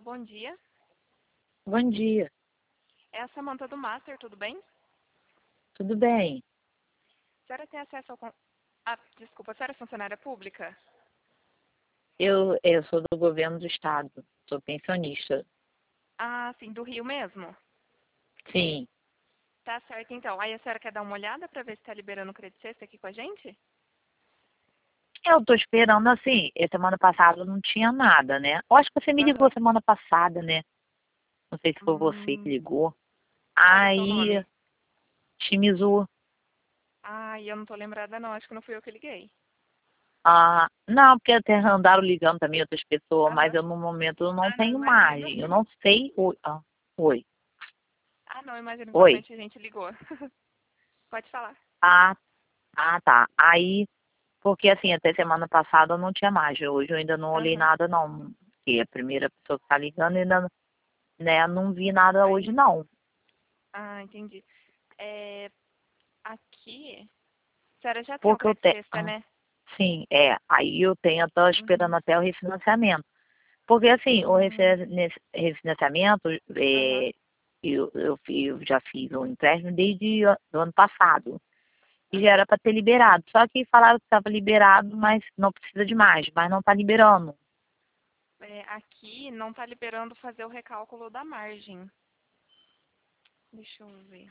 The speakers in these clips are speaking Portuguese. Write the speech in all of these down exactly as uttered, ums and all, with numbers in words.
Alô, bom dia. Bom dia, É a Samanta do Master, tudo bem? tudo bem? A senhora tem acesso ao... con- Ah, desculpa, a senhora é funcionária pública? Eu, eu sou do governo do estado, sou pensionista. Ah, sim, do Rio mesmo? Sim, Tá certo, então. Aí a senhora quer dar uma olhada pra ver se tá liberando o crédito sexta aqui com a gente? eu tô esperando assim, eh, semana passada não tinha nada, né? Eu acho que você me ligou Aham. semana passada, né? Não sei se foi você que Hum, ligou. qual era o seu Aí, nome? Shimizu, Ah, eu não tô lembrada não, acho que não fui eu que liguei. ah, não, porque até andaram ligando também outras pessoas, mas Aham. eu no momento eu não Ah, não, tenho imagino. margem, eu não sei, oi, ah, oi, Ah, não, imagino que oi, bastante gente ligou. Pode falar. ah, ah, tá, aí, porque assim, até semana passada eu não tinha margem, hoje eu ainda não olhei Aham. nada não, porque a primeira pessoa que tá ligando ainda, né, não vi nada Aí hoje não... não, Ah, entendi. É, aqui, a senhora já tem o porque eu crédito tenho, sexta, né? sim, é, aí eu tenho, eu tô esperando Uhum. até o refinanciamento, porque assim, o Hum, refina- refinanciamento, aham. é, eu, eu, fi- eu já fiz um empréstimo desde o do ano passado, e já era para ter liberado, só que falaram que estava liberado, mas não precisa de mais, mas não está liberando. É, aqui não tá liberando fazer o recálculo da margem. Deixa eu ver.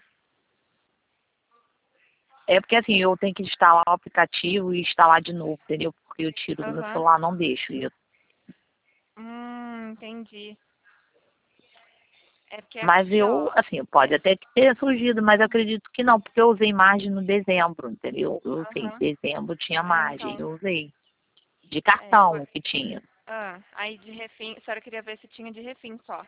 É porque assim, eu tenho que instalar o aplicativo e instalar de novo, entendeu? Porque eu tiro do meu Aham. celular, não deixo. E eu- Hum, entendi. É porque Mas aqui, eu, ó. assim, pode até que ter surgido, mas eu acredito que não, porque eu usei margem no dezembro, entendeu? Eu usei, Aham. dezembro tinha É, margem, então. eu usei. De É, foi. cartão que tinha. Ah, aí de refim. A senhora queria ver se tinha de refim só.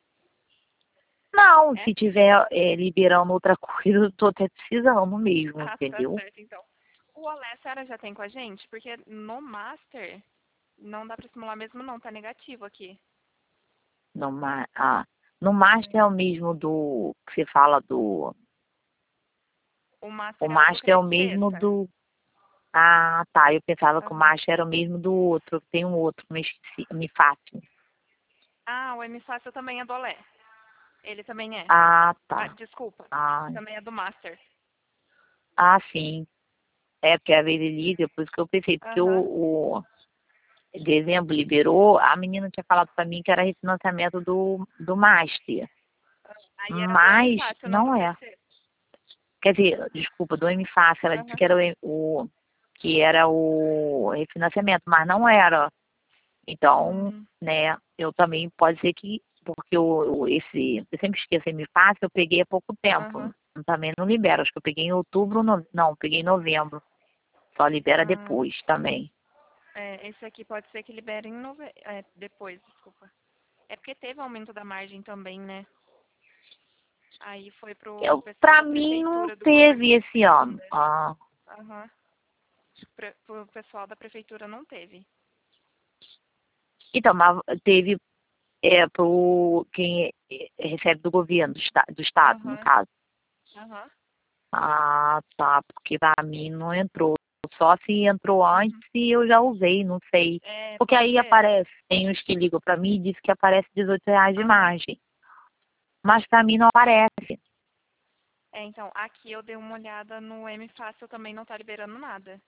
Não, É? se tiver é, liberando outra coisa, eu tô até precisando mesmo, Ah, tá entendeu? certo, então. O Olé, a senhora já tem com a gente? Porque no Master não dá pra simular mesmo, não. Tá negativo aqui. No, ma- ah, no Master é o mesmo do, que você fala do, O o Master é o do Master é o crédito mesmo sexta. do, ah, tá, eu pensava que o Aham. Master era o mesmo do outro, tem um outro, me esqueci, me fácil. Ah, o M Fácil também é do Olé. Ele também é. Ah, Ah, tá. desculpa. Ah, Também é do Master. ah, sim. É, porque às vezes liga, por isso que eu pensei, porque Aham. o, o dezembro liberou, a menina tinha falado pra mim que era refinanciamento do, do Master. Aí era do M Mas Fácil, não do não é. crédito sexta. Quer dizer, desculpa, do M Fácil, ela disse Aham. que era o, o- que era o refinanciamento, mas não era. Então, Hum. né, eu também pode ser que, porque o, o- esse, eu sempre esqueço M Fácil, eu peguei há pouco tempo. Aham. Também não libera, acho que eu peguei em outubro, no, não, peguei em novembro. Só libera Ah, depois também. é, esse aqui pode ser que libere em nove... é, depois, desculpa. É porque teve aumento da margem também, né? Aí foi pro Eu, pessoal pra da mim não prefeitura do governo teve do esse ano. Santander. Ah, Aham. Pre- Pro pessoal da prefeitura não teve. então, mas teve é, pro quem é, recebe do governo, do, esta- do estado, no Aham. caso. Aham. Ah, tá, porque pra mim não entrou. Só se entrou antes Uhum. e eu já usei, não sei. É, Porque pode aí ser. aparece, tem uns que ligam pra mim e diz que aparece dezoito reais de Aham. margem. Mas pra mim não aparece. É, então, aqui eu dei uma olhada no M Fácil também não tá liberando nada.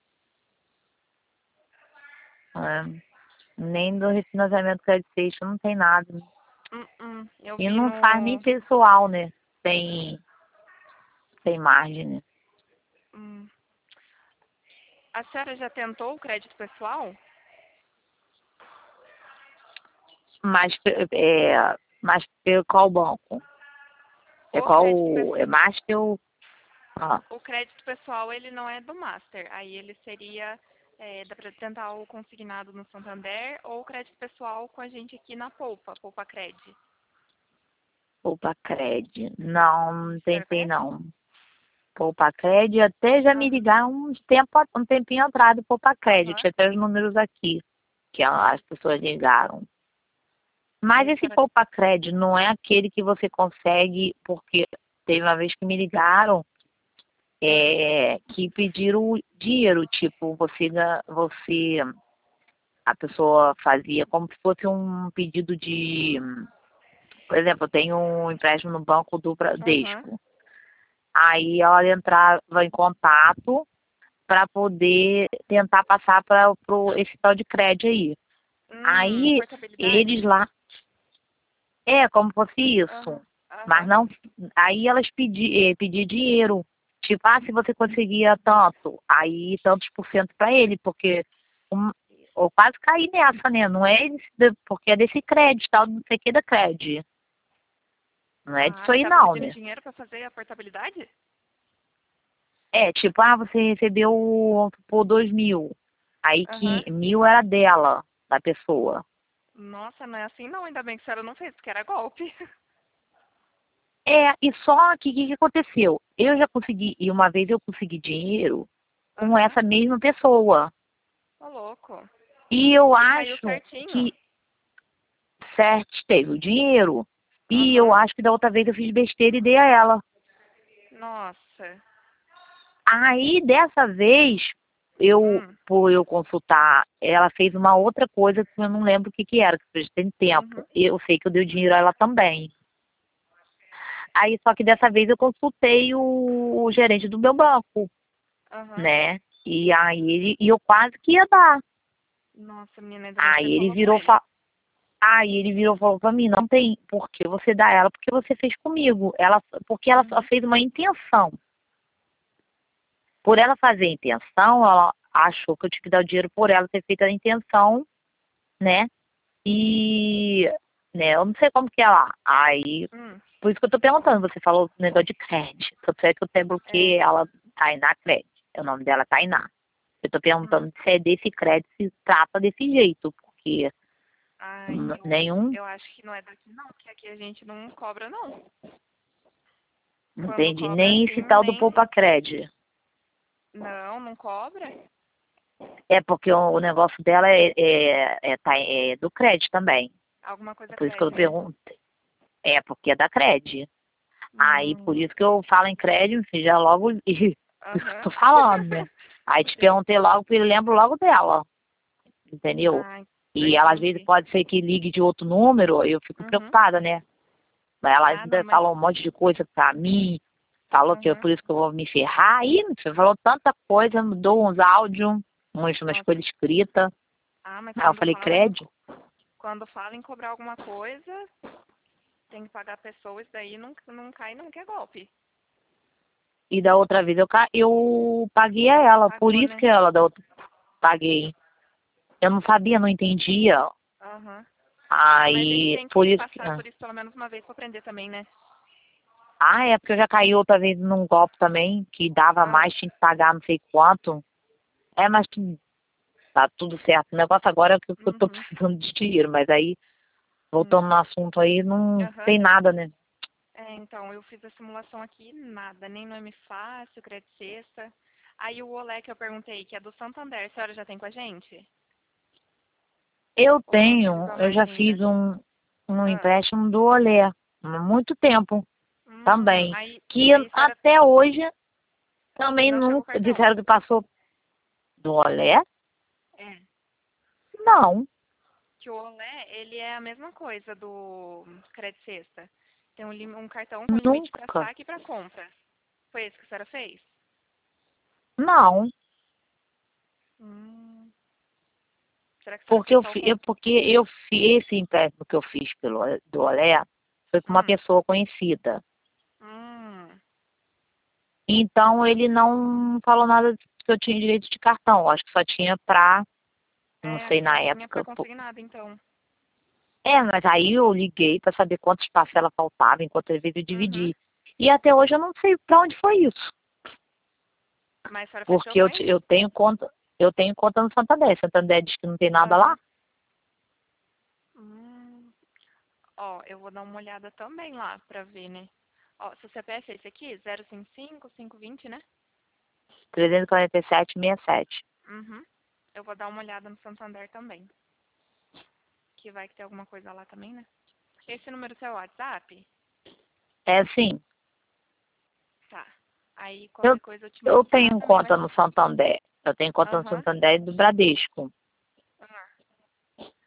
Né? Nem do refinanciamento crédito sexta não tem nada. Hum, hum. Eu E vi não faz nem no. pessoal, né? Sem, sem margem, né? Hum. A senhora já tentou o crédito pessoal? Mas, é, mas pelo qual banco? É O crédito, qual, pe- é Master ou... Ah, o crédito pessoal, ele não é do Master. Aí ele seria, é, dá para tentar o consignado no Santander ou o crédito pessoal com a gente aqui na Poupa, Poupa Cred. Poupa Cred. Não, não A senhora tentei conhece? não. Poupa Cred, até já me Aham. ligaram uns tempo, um tempinho atrás do Poupa Cred. Aham. Tinha até os números aqui, que as pessoas ligaram. Mas Aí a esse senhora... Poupa Cred não é aquele que você consegue, porque teve uma vez que me ligaram, Ah, é, que pediram dinheiro, tipo, você, ga- você a pessoa fazia como se fosse um pedido de... Por exemplo, eu tenho um empréstimo no Banco do Uhum. Bradesco. Aí ela entrava em contato para poder tentar passar para esse tal de crédito aí. Hum, Aí eles portabilidade? lá, é como fosse isso. Aham. Mas Aham. não, aí elas pediam pedi dinheiro. Tipo, ah, se você conseguia tanto, aí tantos por cento para ele, porque um, eu quase caí nessa, né? Não é esse, porque é desse crédito, tal, não sei o que da crédito. Não é Ah, disso aí tava não, pedindo né? dinheiro pra fazer a portabilidade? É, tipo, ah, você recebeu por dois mil. Aí Aham. que mil era dela, da pessoa. Nossa, não é assim não, ainda bem que a senhora não fez, porque era golpe. É, e só que o que, que aconteceu? Eu já consegui, e uma vez eu consegui dinheiro com Aham. essa mesma pessoa. Ô, louco. E eu E caiu acho certinho. que certo teve o dinheiro, e eu Aham. acho que da outra vez eu fiz besteira e dei a ela. Nossa. Aí dessa vez, eu, Hum. por eu consultar, ela fez uma outra coisa que eu não lembro o que, que era, que já tem tempo. Uhum. Eu sei que eu dei o dinheiro a ela também. Aí só que dessa vez eu consultei o, o gerente do meu banco, Aham. né? E aí ele, e eu quase que ia dar. Nossa, menina, ainda bem que você Aí ele falou com virou, ele. fa- aí ele virou e falou pra mim, não tem por que você dar ela, porque você fez comigo. Ela, porque ela só Uhum. fez uma intenção. Por ela fazer a intenção, ela achou que eu tinha que dar o dinheiro por ela ter feito a intenção, né? E, né, eu não sei como que é lá. Aí, Hum. por isso que eu tô perguntando, você falou o negócio de crédito. Tanto é que eu até É. bloqueei ela, Tainá Crédito. O nome dela é Tainá. Eu tô Hum. perguntando se é desse crédito, se trata desse jeito, porque Ai, n- eu, nenhum, eu acho que não é daqui não, porque aqui a gente não cobra não. não Quando entendi, cobra nem assim, esse tal do nem. Poupa Crédito. Não, não cobra. É porque o, o negócio dela é, é, é, tá- é do crédito também. Alguma coisa Por isso que eu cred, né? pergunto. É porque é da crédito. Aí, por Hum. isso que eu falo em crédito, você já logo isso que eu Aham. tô falando, né? Aí te Sim. perguntei logo, porque eu lembro logo dela, entendeu? Ah, eu E ela às vezes entendi. pode ser que ligue de outro número, aí eu fico Uhum. preocupada, né? Mas ela Ah, não, ainda mas. falou um monte de coisa pra mim, falou que é Uhum. por isso que eu vou me ferrar. Aí você falou tanta coisa, mudou uns áudios, umas, umas Nossa. coisas escritas. Ah, mas Aí eu quando falei, fala em, crédito? co- quando fala em cobrar alguma coisa, tem que pagar a pessoa, isso daí não, não cai nunca, é golpe. E da outra vez eu, ca- eu paguei a ela, por Pagou, isso né? que ela da outra paguei. Eu não sabia, não entendia. Aham. Ah, mas a gente Aí, tem por que isso que. passar por isso pelo menos uma vez pra aprender também, né? Ah, é porque eu já caí outra vez num golpe também, que dava Ah, mais, tinha que pagar não sei quanto. É, mas tu- tá tudo certo. O negócio agora é que eu tô uhum. precisando de dinheiro, mas aí, Hum. voltando no assunto aí, não Aham. tem nada, né? É, então, eu fiz a simulação aqui, nada, nem nome fácil, crédito sexta. Aí o Olé que eu perguntei, que é do Santander, a senhora já tem com a gente? Eu Ou não tenho, utilizou eu mais já fiz ainda? um, um Ah, empréstimo do Olé, há muito tempo hum, também. aí, Que aí a senhora até hoje também não chegou o nunca cartão? disseram que passou do Olé. É. Não, Que o Olé, ele é a mesma coisa do crédito sexta. Tem um, lim- um cartão com limite para nunca. saque e para compra. Foi esse que a senhora fez? Não, Hum, será que a senhora porque fez eu, só o fi- eu, com... porque eu fiz esse empréstimo que eu fiz pelo, do Olé, foi com uma Hum, pessoa conhecida. hum, Então ele não falou nada que eu tinha direito de cartão. Acho que só tinha pra, não é, sei só na tinha para época. consignado, então. É, mas aí eu liguei para saber quantas parcelas faltavam, enquanto às vezes eu Uhum. dividi. E até hoje eu não sei para onde foi isso. Mas a senhora fechou Porque com eu, te- ele? eu tenho conta, eu tenho conta no Santander. Santander diz que não tem nada lá. Aham. Hum. Ó, eu vou dar uma olhada também lá pra ver, né? Ó, seu C P F é esse aqui? zero cinco cinco, cinco vinte, né? trezentos e quarenta e sete, sessenta e sete. Uhum. Eu vou dar uma olhada no Santander também. Que vai que tem alguma coisa lá também, né? Esse número seu é o WhatsApp? É assim, Tá. Aí eu, qualquer coisa eu te eu mando por lá tenho também, conta mas. no Santander. Eu tenho conta no Aham. Santander e do Bradesco. Ah.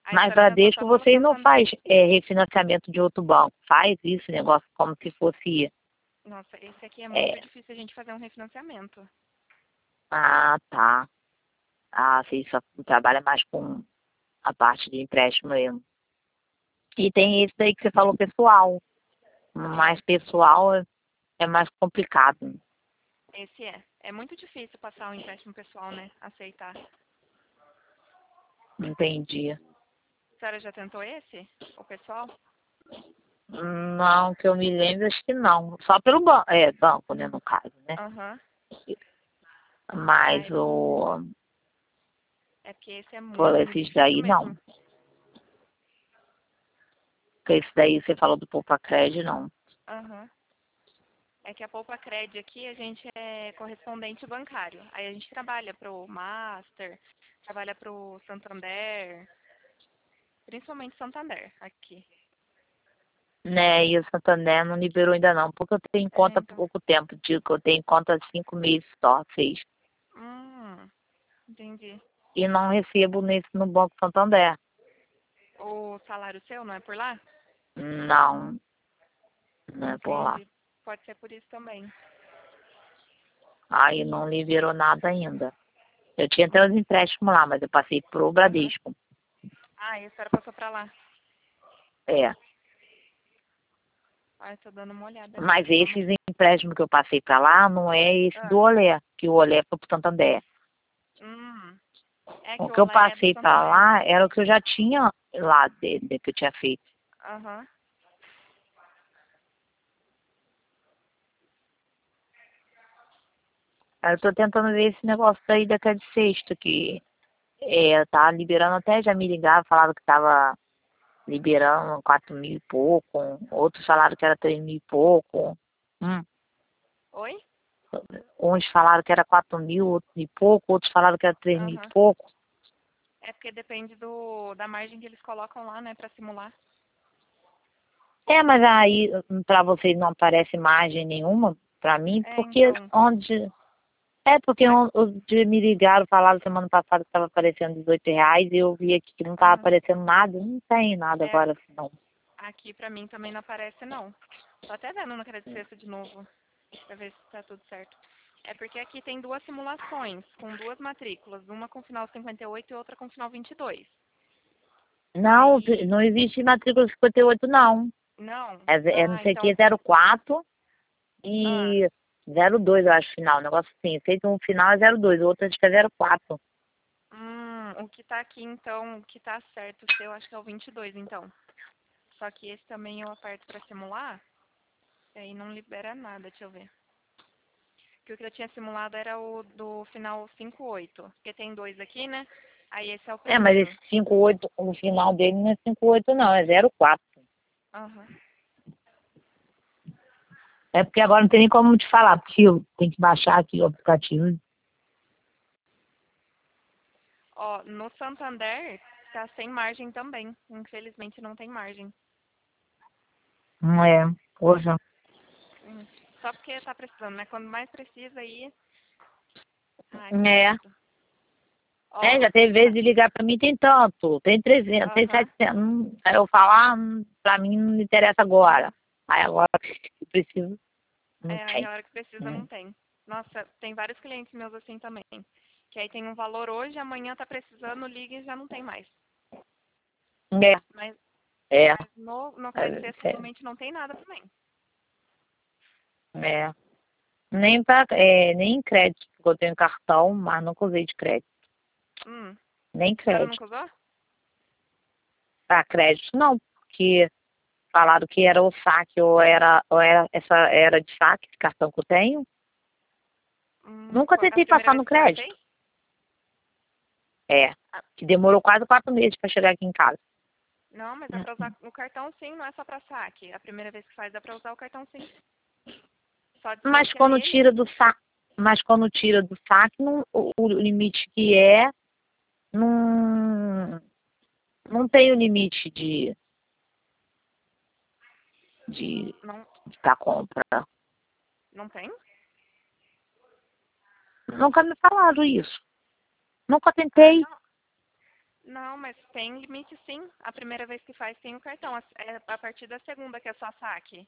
Aí a Mas senhora tentou Bradesco só pelo vocês não Santander. faz é, refinanciamento de outro banco. Faz isso, negócio como se fosse. Nossa, esse aqui é muito É, difícil a gente fazer um refinanciamento. ah, tá. Ah, vocês só trabalham mais com a parte de empréstimo mesmo. E tem esse daí que você falou pessoal. É, Mas pessoal é, é mais complicado. esse é. É muito difícil passar o empréstimo pessoal, né? Aceitar. Entendi. A senhora já tentou esse? O pessoal? Não, que eu me lembro, acho que não. Só pelo banco. É, banco, né, no caso, né? Aham. Mas Ai, o. é porque esse é Por muito esses difícil daí mesmo. não. Porque esse daí você falou do Poupa Crédito, não. Aham. É que a Poupa Cred aqui, a gente é correspondente bancário. Aí a gente trabalha pro Master, trabalha pro Santander, principalmente Santander aqui. Né, e o Santander não liberou ainda não, porque eu tenho É, conta há então. pouco tempo. Digo que eu tenho conta há cinco meses só, seis. Hum, entendi. E não recebo nesse no Banco Santander. O salário seu não é por lá? Não, não é por lá. Entendi. Pode ser por isso também. Aí não liberou nada ainda. Eu tinha até os Hum, empréstimos lá, mas eu passei pro aham. Bradesco. Ah, e a senhora passou pra lá. É. Ah, eu tô dando uma olhada Mas aqui. Vamos. esses empréstimos que eu passei pra lá não é esse do Ah, Olé, que o Olé foi pro Santander. hum. É O que o que eu Olé é do passei pra Santander. lá era o que eu já tinha lá dele, que eu tinha feito. Aham. Aí eu tô tentando ver esse negócio aí da Cade Sexta, que é, tá liberando até, já me ligaram, falaram que tava liberando quatro mil e pouco, outros falaram que era três mil e pouco. Hum. Oi? Uns falaram que era quatro mil outros e pouco, outros falaram que era três mil e Aham. pouco. É porque depende do, da margem que eles colocam lá, né, pra simular. É, mas aí pra vocês não aparece margem nenhuma pra mim, É, porque então. onde. É porque A- on- onde me ligaram, falaram semana passada que estava aparecendo dezoito reais e eu vi aqui que não estava aham. aparecendo nada, não tem nada É, agora assim não. aqui pra mim também não aparece, não. Tô até vendo no crédito sexta de novo, pra ver se tá tudo certo. É porque aqui tem duas simulações, com duas matrículas, uma com final cinquenta e oito e outra com final vinte e dois. Não, Aí, não existe matrícula cinquenta e oito não. não. É, ze- é não Ah, sei o que, então, zero quatro ah, e zero dois eu acho final, um negócio assim. Eu sei que um final é zero dois, o outro acho que é zero quatro. hum, o que tá aqui, então, o que tá certo, o seu, acho que é o vinte e dois, então. Só que esse também eu aperto pra simular, e aí não libera nada, deixa eu ver. Que o que eu tinha simulado era o do final cinco oito, porque tem dois aqui, né? Aí esse é o É, mas esse primeiro. cinco oito, o final dele não é cinco oito não, é zero quatro. Aham. É porque agora não tem nem como te falar, porque eu tenho que baixar aqui o aplicativo. Ó, no Santander tá sem margem também. Infelizmente não tem margem. Não é, poxa. Hum, Só porque tá precisando, né? Quando mais precisa aí. Ai, É. credo. É, Ó, já teve tá. vezes de ligar pra mim, tem tanto, tem trezentos, tem Aham. setecentos. Hum, Aí eu falar, hum, pra mim não me interessa agora. Aí agora que preciso, não É, aí tem. a hora que precisa não Hum. tem. Nossa, tem vários clientes meus assim também. Que aí tem um valor hoje, amanhã tá precisando, liga e já não tem mais. É, Mas, é, mas no, no Crédito Sexta é, realmente não tem nada também. é. Nem, pra, é, nem crédito, porque eu tenho cartão, mas nunca usei de crédito. Hum. Nem A senhora crédito. nunca usou? Pra crédito, não, porque falaram que era o saque, ou era, ou era essa era de saque, esse cartão que eu tenho. Hum, Nunca qu- a tentei primeira passar vez no que a senhora crédito. fez? É, Ah, que demorou quase quatro meses para chegar aqui em casa. não, mas dá Hum, pra usar hum. o cartão sim, não é só pra saque. A primeira vez que faz dá pra usar o cartão sim. Só Mas desbloquear quando ele. tira do saque, mas quando tira do saque, não, o, o limite que é, não, não tem o limite de, de, Não, de pra compra. não tem? Nunca me falaram isso. Nunca Ah, tentei. não. Não, mas tem limite sim. A primeira vez que faz tem o cartão. É a partir da segunda que é só saque.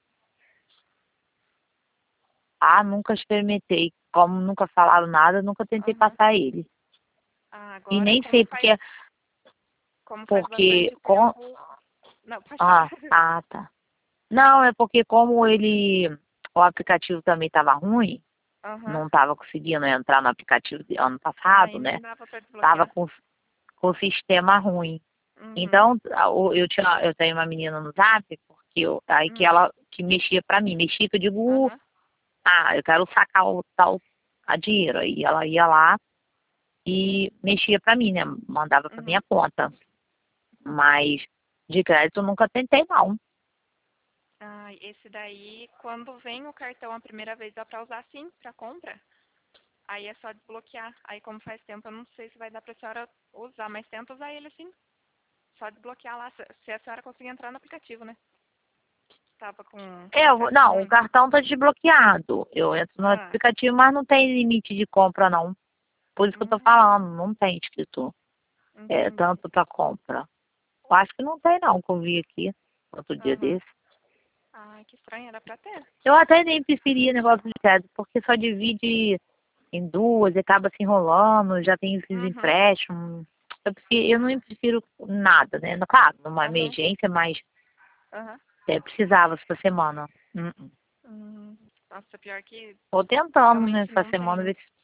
Ah, nunca experimentei. Como nunca falaram nada, nunca tentei Aham. passar ele. Ah, E agora nem como sei faz, porque, como faz porque bastante com... tempo. Não, pode falar. Ah, ah, tá. Não, é porque como ele, o aplicativo também estava ruim, Aham. não estava conseguindo entrar no aplicativo de ano Aí passado, né? nem dava pra Tava desbloquear. com, com o sistema ruim. Uhum. Então, a- o- eu tinha, eu tenho uma menina no Zap, porque eu, aí que Hum. ela que mexia pra mim, mexia que eu digo, uh, Aham. ah, eu quero sacar o tal a dinheiro. Aí ela ia lá e mexia pra mim, né? Mandava pra minha Uhum. conta. Mas de crédito eu nunca tentei, não. Ah, esse daí, quando vem o cartão a primeira vez, dá pra usar sim, pra compra. Aí é só desbloquear. Aí como faz tempo, eu não sei se vai dar pra senhora usar, mas tenta usar ele sim. Só desbloquear lá, se se a senhora conseguir entrar no aplicativo, né? Tava com É, eu vou- acesso não, o ruim. cartão tá desbloqueado. Eu entro no Ah, aplicativo, mas não tem limite de compra, não. Por isso que eu tô hum, falando, não tem escrito é, entendi. tanto pra compra. Eu acho que não tem, não, que eu vi aqui outro dia Aham. desse. Ai, que estranho, era pra ter. Eu até nem preferia negócio de crédito, porque só divide em duas e acaba se enrolando, já tem esses Uhum, empréstimos. Eu, prefiro, eu não prefiro nada, né? Claro, numa aham, emergência, mas aham. é, precisava essa semana. Hum, hum. Hum, nossa, pior que Tô tentando, né, realmente essa não semana, tem. ver se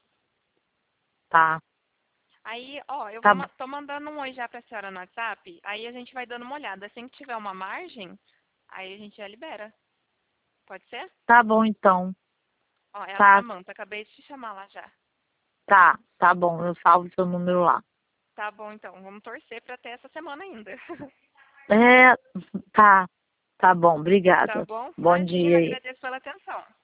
tá. Aí, ó, eu vou Tá, ma- tô mandando um oi já pra senhora no WhatsApp, aí a gente vai dando uma olhada. Assim que tiver uma margem, aí a gente já libera. Pode ser? tá bom então. Ó, é a Tá, Samanta, acabei de te chamar lá já. tá, tá bom. Eu salvo seu número lá. Tá bom, então. Vamos torcer pra ter essa semana ainda. É, tá, tá bom. Tá Obrigada. bom? Bom Imagina, dia aí. agradeço pela atenção.